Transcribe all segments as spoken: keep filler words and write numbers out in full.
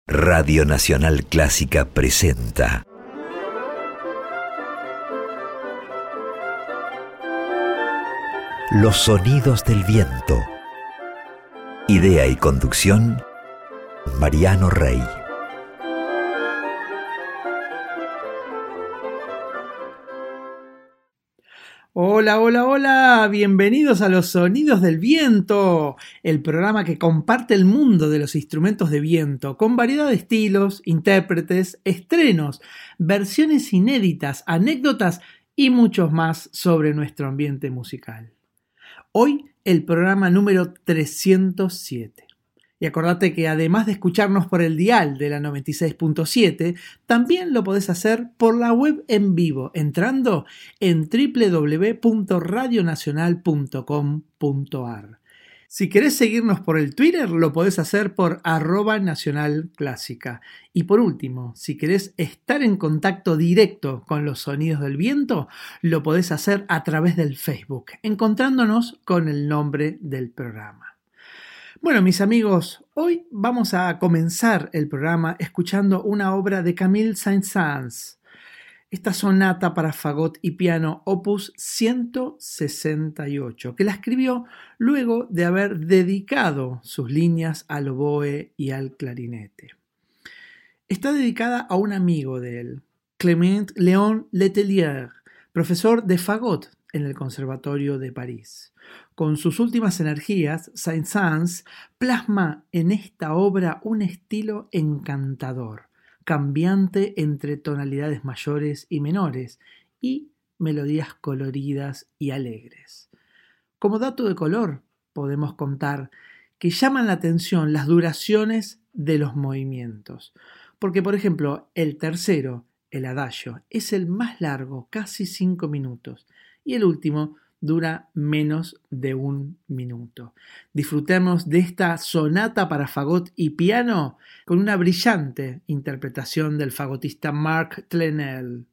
Radio Nacional Clásica presenta Los sonidos del viento. Idea y conducción, Mariano Rey. Hola, hola, hola, bienvenidos a Los Sonidos del Viento, el programa que comparte el mundo de los instrumentos de viento, con variedad de estilos, intérpretes, estrenos, versiones inéditas, anécdotas y muchos más sobre nuestro ambiente musical. Hoy el programa número trescientos siete. Y acordate que además de escucharnos por el dial de la noventa y seis punto siete, también lo podés hacer por la web en vivo, entrando en doble u doble u doble u punto radio nacional punto com punto a r. Si querés seguirnos por el Twitter, lo podés hacer por arroba nacional clásica. Y por último, si querés estar en contacto directo con los sonidos del viento, lo podés hacer a través del Facebook, encontrándonos con el nombre del programa. Bueno, mis amigos, hoy vamos a comenzar el programa escuchando una obra de Camille Saint-Saëns, esta sonata para fagot y piano opus ciento sesenta y ocho, que la escribió luego de haber dedicado sus líneas al oboe y al clarinete. Está dedicada a un amigo de él, Clément Léon Letelier, profesor de fagot en el Conservatorio de París. Con sus últimas energías, Saint-Saëns plasma en esta obra un estilo encantador, cambiante entre tonalidades mayores y menores y melodías coloridas y alegres. Como dato de color, podemos contar que llaman la atención las duraciones de los movimientos, porque por ejemplo el tercero, el adagio, es el más largo, casi cinco minutos, y el último dura menos de un minuto. Disfrutemos de esta sonata para fagot y piano con una brillante interpretación del fagotista Marc Tlenel.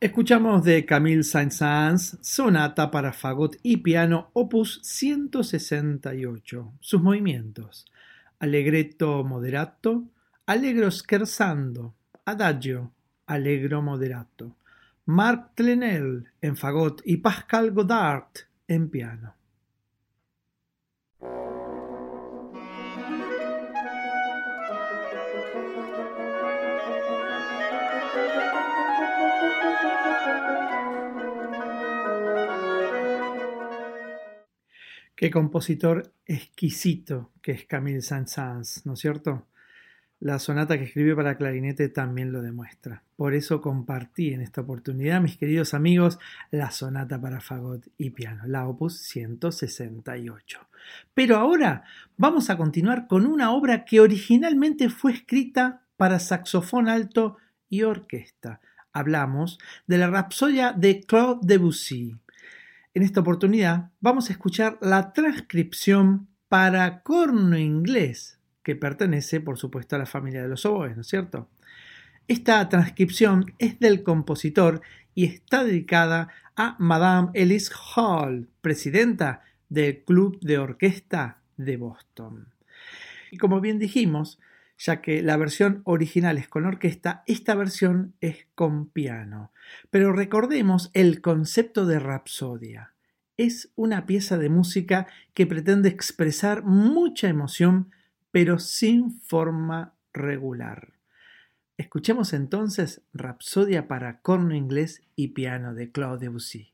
Escuchamos de Camille Saint-Saëns, Sonata para fagot y piano, opus ciento sesenta y ocho. Sus movimientos: Allegretto moderato, Allegro scherzando, Adagio, Allegro moderato. Marc Tlenel en fagot y Pascal Godard en piano. Qué compositor exquisito que es Camille Saint-Saëns, ¿no es cierto? La sonata que escribió para clarinete también lo demuestra. Por eso compartí en esta oportunidad, mis queridos amigos, la sonata para fagot y piano, la opus ciento sesenta y ocho. Pero ahora vamos a continuar con una obra que originalmente fue escrita para saxofón alto y orquesta. Hablamos de la Rapsodia de Claude Debussy. En esta oportunidad vamos a escuchar la transcripción para corno inglés, que pertenece, por supuesto, a la familia de los oboes, ¿no es cierto? Esta transcripción es del compositor y está dedicada a Madame Elise Hall, presidenta del Club de Orquesta de Boston. Y como bien dijimos, ya que la versión original es con orquesta, esta versión es con piano. Pero recordemos el concepto de rapsodia. Es una pieza de música que pretende expresar mucha emoción, pero sin forma regular. Escuchemos entonces Rapsodia para corno inglés y piano de Claude Debussy.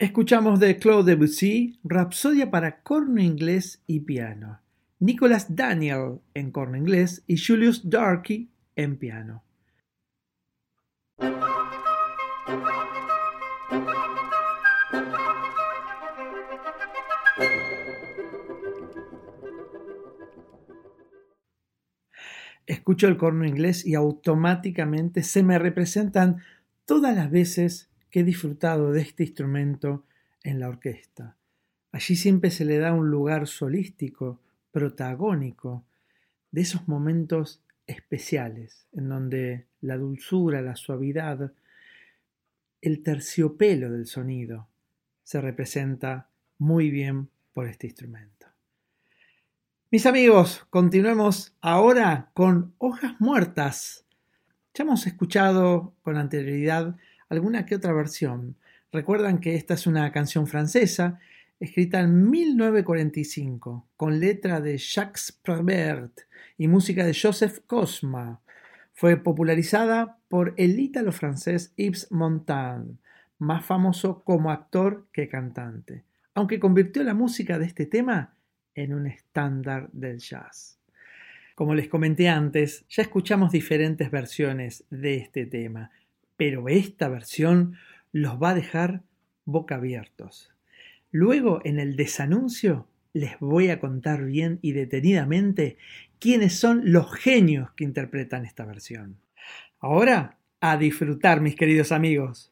Escuchamos de Claude Debussy, Rapsodia para corno inglés y piano. Nicholas Daniel en corno inglés y Julius Darkey en piano. Escucho el corno inglés y automáticamente se me representan todas las veces que he disfrutado de este instrumento en la orquesta. Allí siempre se le da un lugar solístico, protagónico, de esos momentos especiales en donde la dulzura, la suavidad, el terciopelo del sonido se representa muy bien por este instrumento. Mis amigos, continuemos ahora con Hojas Muertas. Ya hemos escuchado con anterioridad alguna que otra versión. Recuerdan que esta es una canción francesa escrita en mil novecientos cuarenta y cinco con letra de Jacques Prévert y música de Joseph Cosma. Fue popularizada por el ítalo-francés Yves Montand, más famoso como actor que cantante, aunque convirtió la música de este tema en un estándar del jazz. Como les comenté antes, ya escuchamos diferentes versiones de este tema, pero esta versión los va a dejar boca abiertos. Luego, en el desanuncio, les voy a contar bien y detenidamente quiénes son los genios que interpretan esta versión. Ahora, a disfrutar, mis queridos amigos.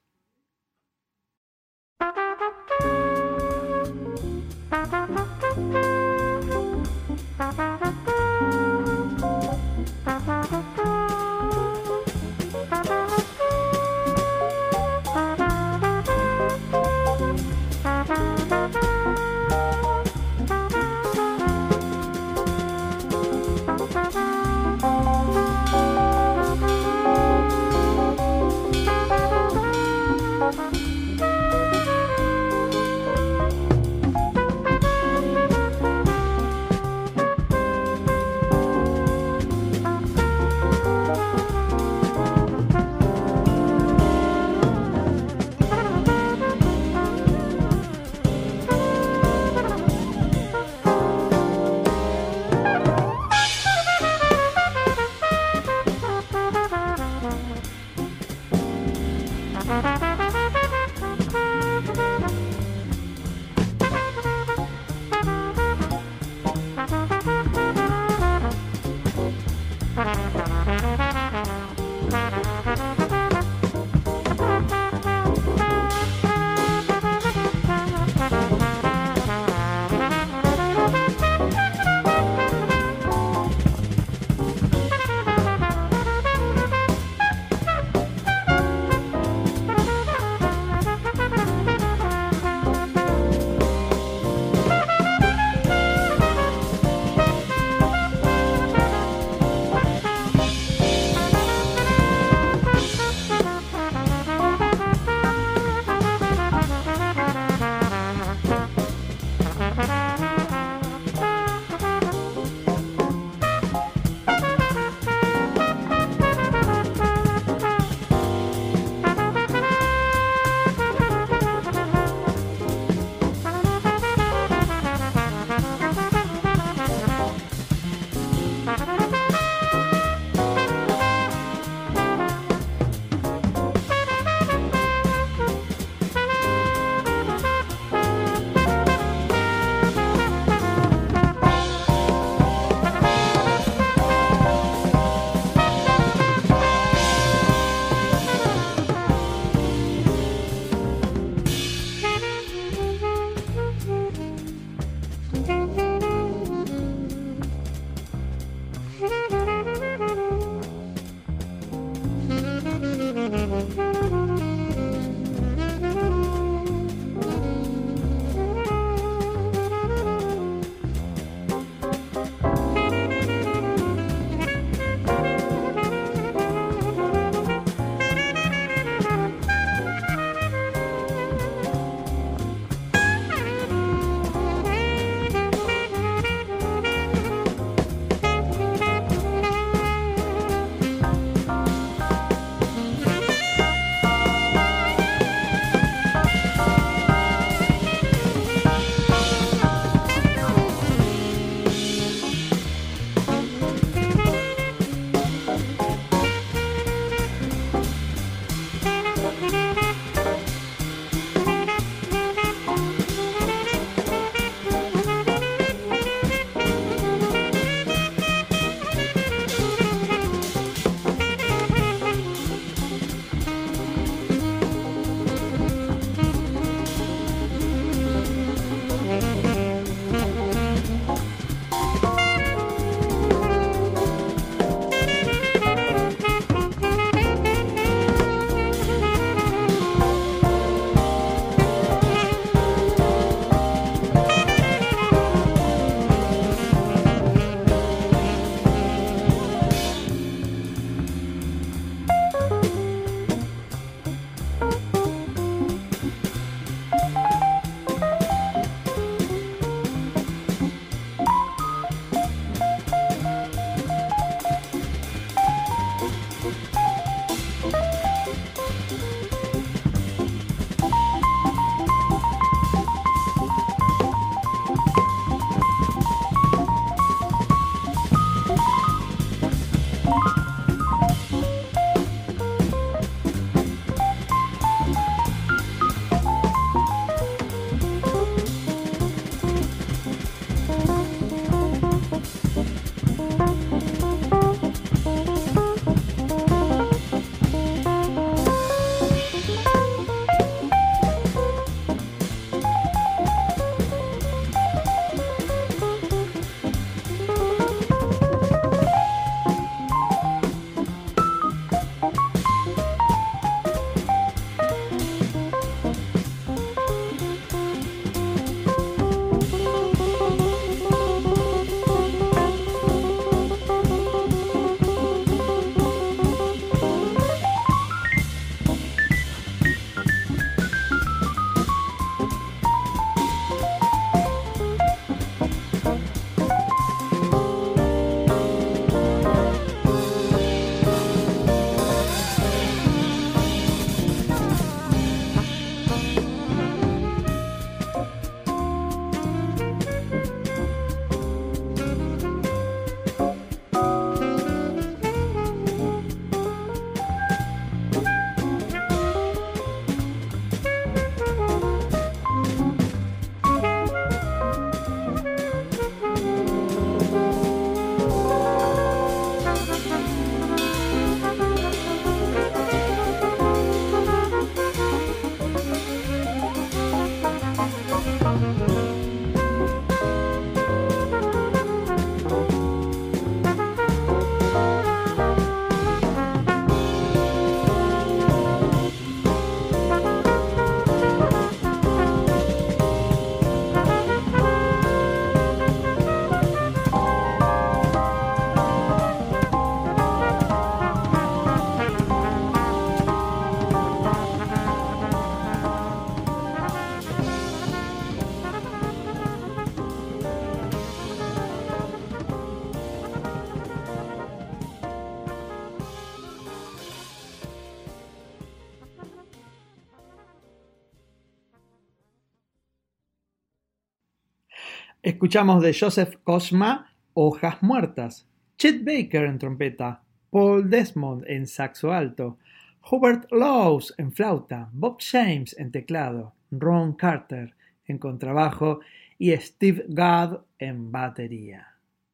Escuchamos de Joseph Kosma, Hojas Muertas, Chet Baker en trompeta, Paul Desmond en saxo alto, Hubert Laws en flauta, Bob James en teclado, Ron Carter en contrabajo y Steve Gadd en batería.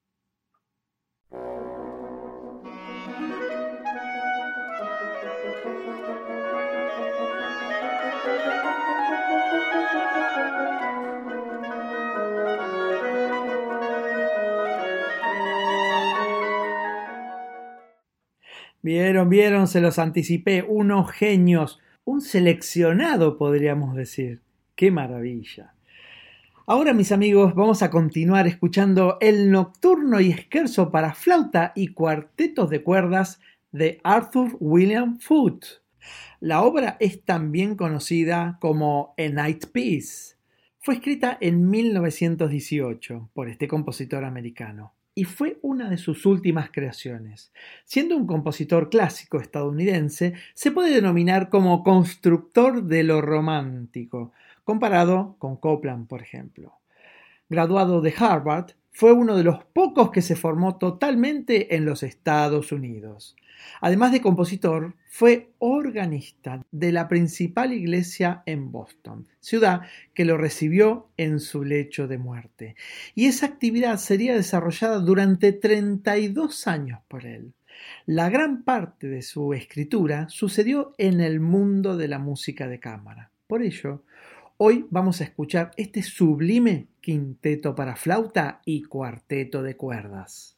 Vieron, vieron, se los anticipé, unos genios, un seleccionado podríamos decir. ¡Qué maravilla! Ahora, mis amigos, vamos a continuar escuchando el nocturno y scherzo para flauta y cuartetos de cuerdas de Arthur William Foote. La obra es también conocida como A Night Piece. Fue escrita en mil novecientos dieciocho por este compositor americano y fue una de sus últimas creaciones. Siendo un compositor clásico estadounidense, se puede denominar como constructor de lo romántico, comparado con Copland, por ejemplo. Graduado de Harvard, fue uno de los pocos que se formó totalmente en los Estados Unidos. Además de compositor, fue organista de la principal iglesia en Boston, ciudad que lo recibió en su lecho de muerte. Y esa actividad sería desarrollada durante treinta y dos años por él. La gran parte de su escritura sucedió en el mundo de la música de cámara. Por ello, hoy vamos a escuchar este sublime quinteto para flauta y cuarteto de cuerdas.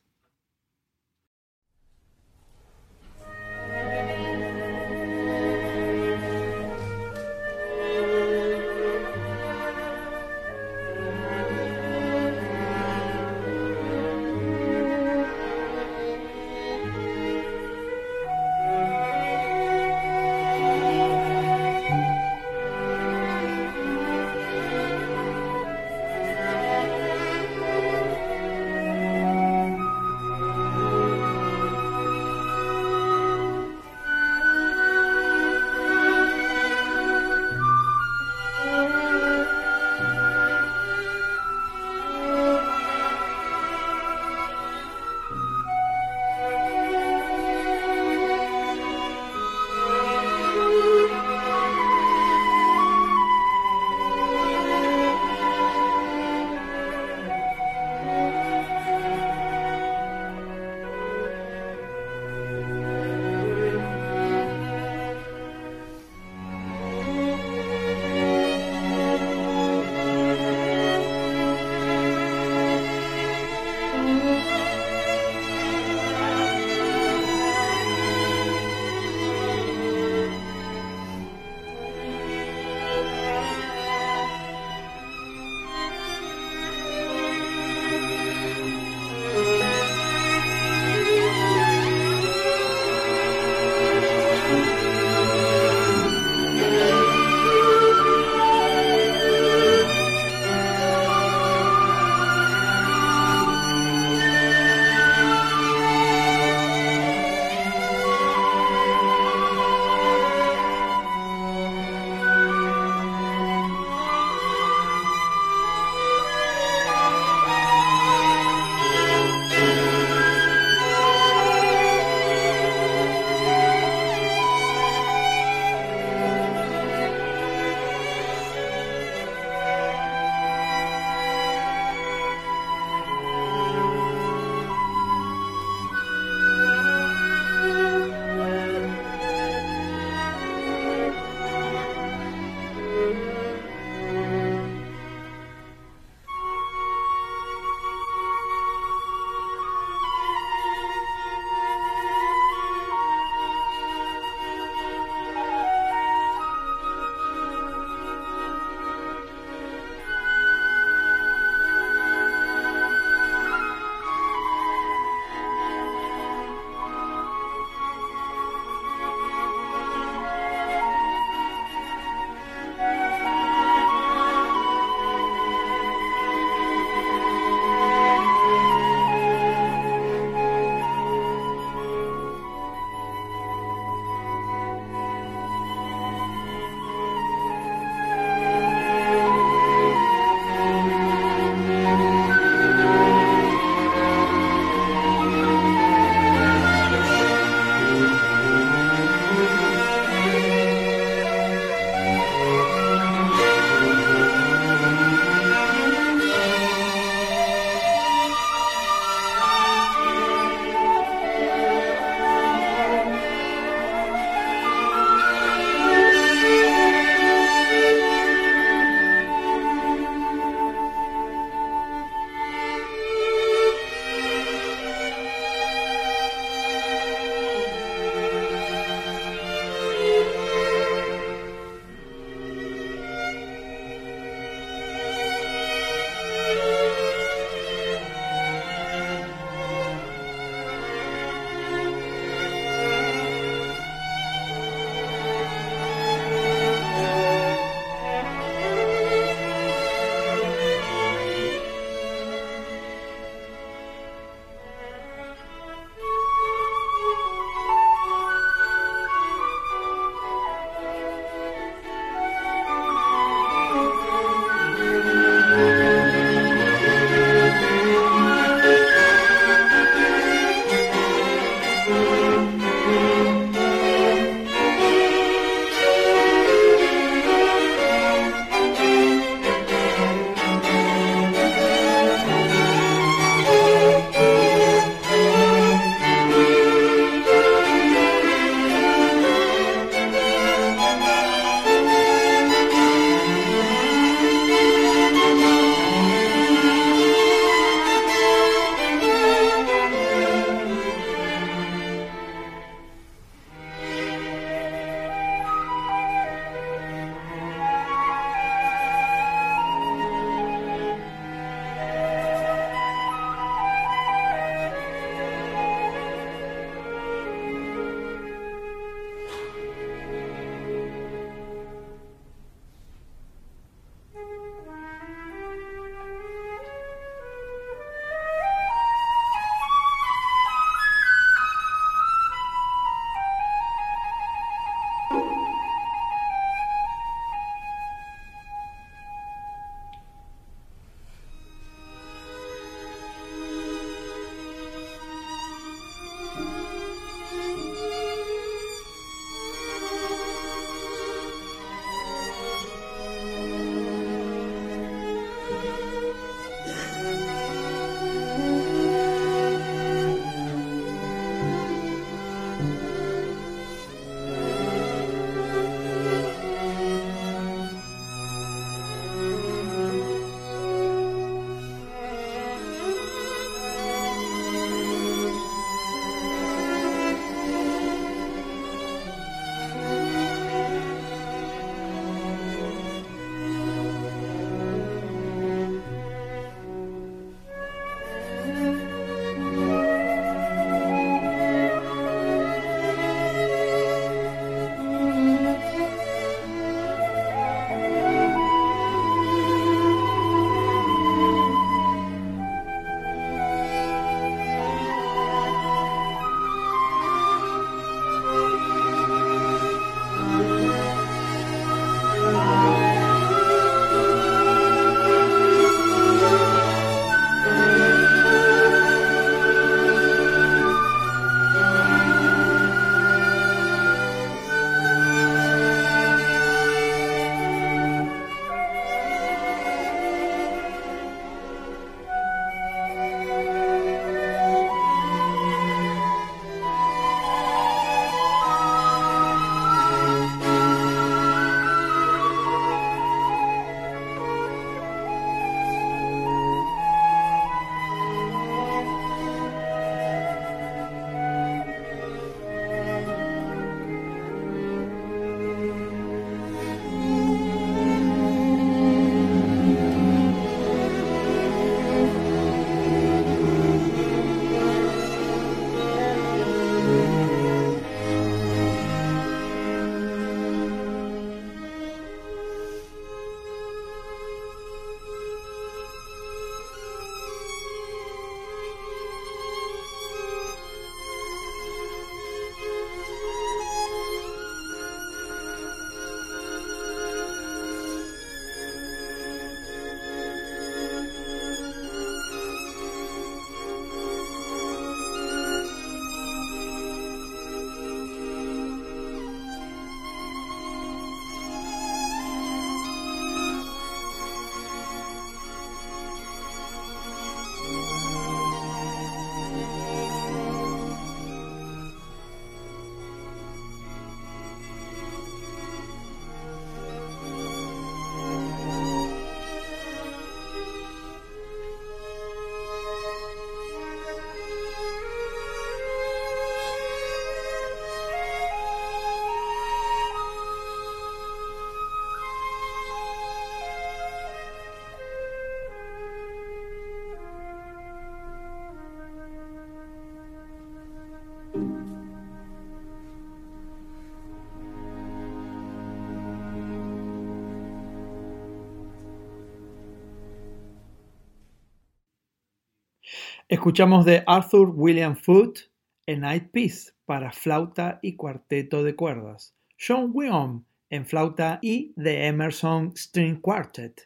Escuchamos de Arthur William Foote, A Night Piece para flauta y cuarteto de cuerdas. John Wyom en flauta y The Emerson String Quartet.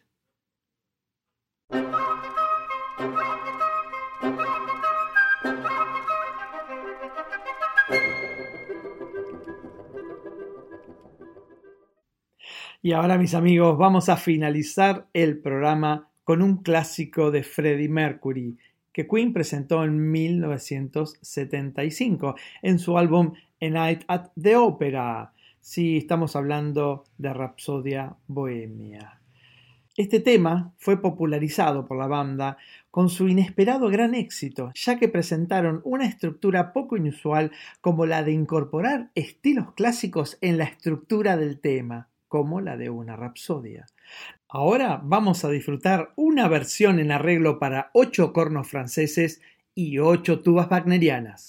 Y ahora, mis amigos, vamos a finalizar el programa con un clásico de Freddie Mercury que Queen presentó en mil novecientos setenta y cinco en su álbum A Night at the Opera. Sí, estamos hablando de Rapsodia Bohemia. Este tema fue popularizado por la banda con su inesperado gran éxito, ya que presentaron una estructura poco inusual como la de incorporar estilos clásicos en la estructura del tema, como la de una rapsodia. Ahora vamos a disfrutar una versión en arreglo para ocho cornos franceses y ocho tubas wagnerianas.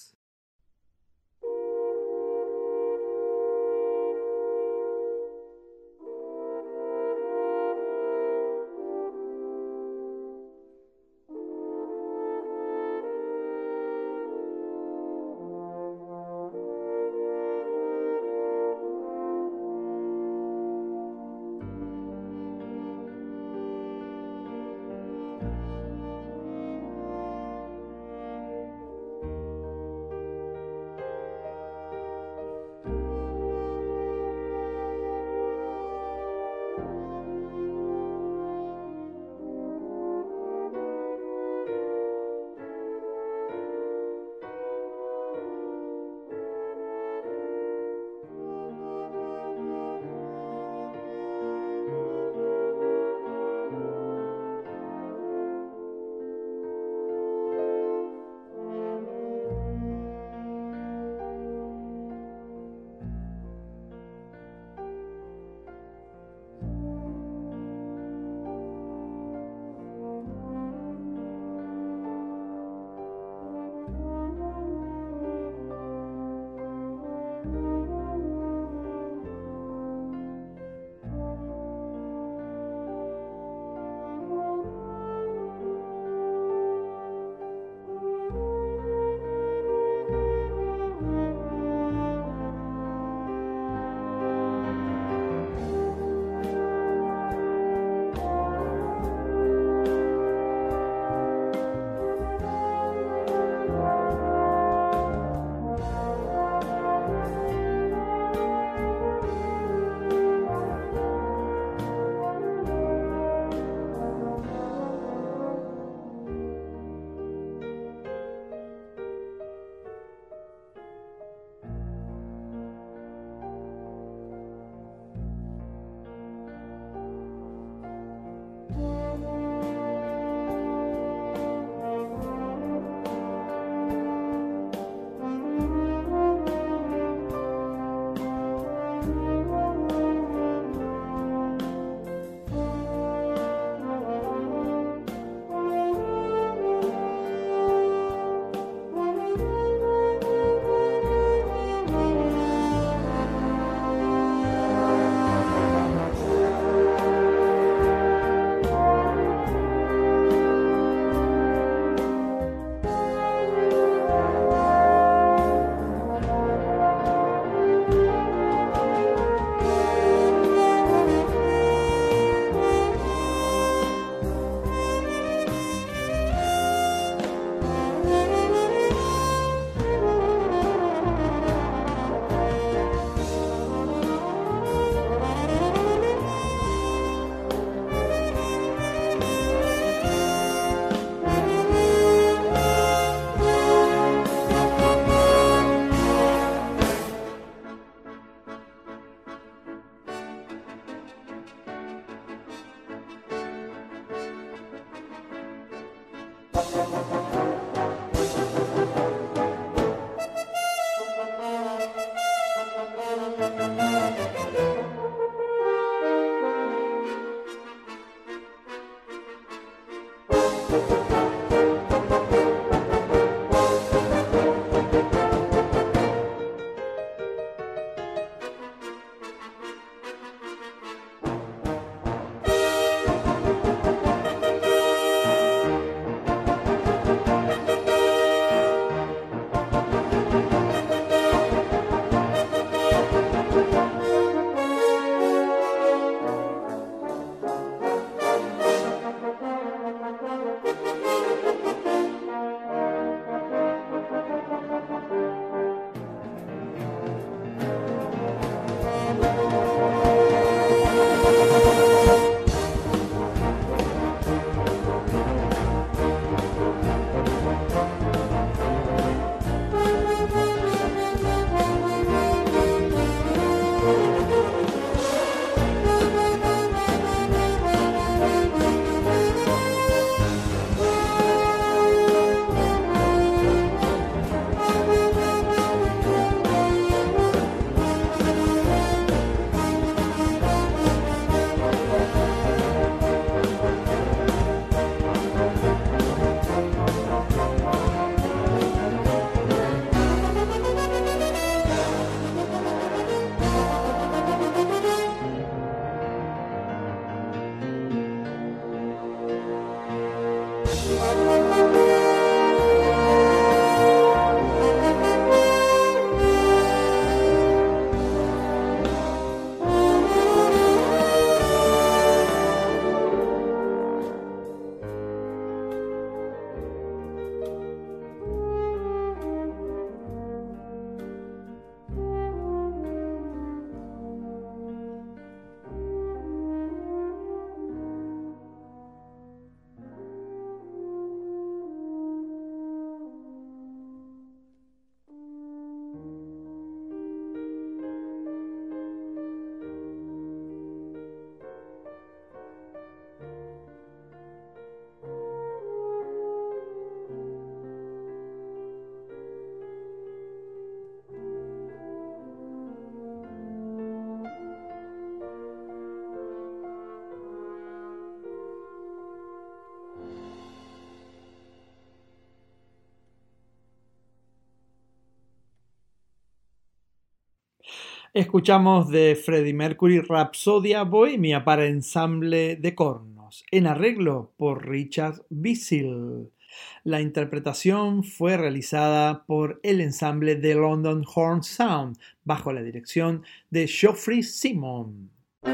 Escuchamos de Freddie Mercury Rapsodia Bohemia para ensamble de cornos, en arreglo por Richard Bissell. La interpretación fue realizada por el ensamble de London Horn Sound, bajo la dirección de Geoffrey Simon.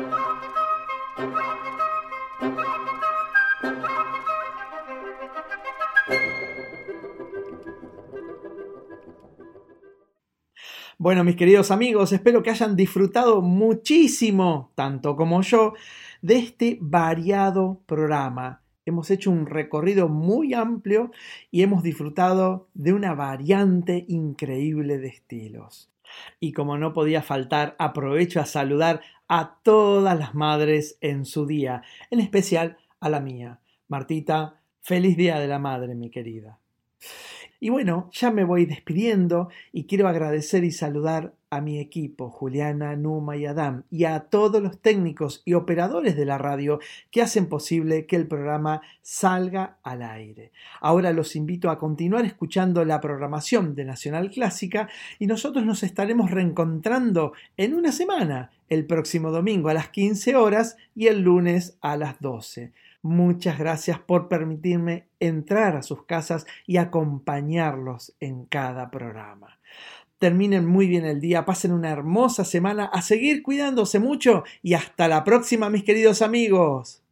Bueno, mis queridos amigos, espero que hayan disfrutado muchísimo, tanto como yo, de este variado programa. Hemos hecho un recorrido muy amplio y hemos disfrutado de una variante increíble de estilos. Y como no podía faltar, aprovecho a saludar a todas las madres en su día, en especial a la mía. Martita, feliz Día de la Madre, mi querida. Y bueno, ya me voy despidiendo y quiero agradecer y saludar a mi equipo, Juliana, Numa y Adam, y a todos los técnicos y operadores de la radio que hacen posible que el programa salga al aire. Ahora los invito a continuar escuchando la programación de Nacional Clásica y nosotros nos estaremos reencontrando en una semana, el próximo domingo a las quince horas y el lunes a las doce. Muchas gracias por permitirme entrar a sus casas y acompañarlos en cada programa. Terminen muy bien el día, pasen una hermosa semana, a seguir cuidándose mucho y hasta la próxima, mis queridos amigos.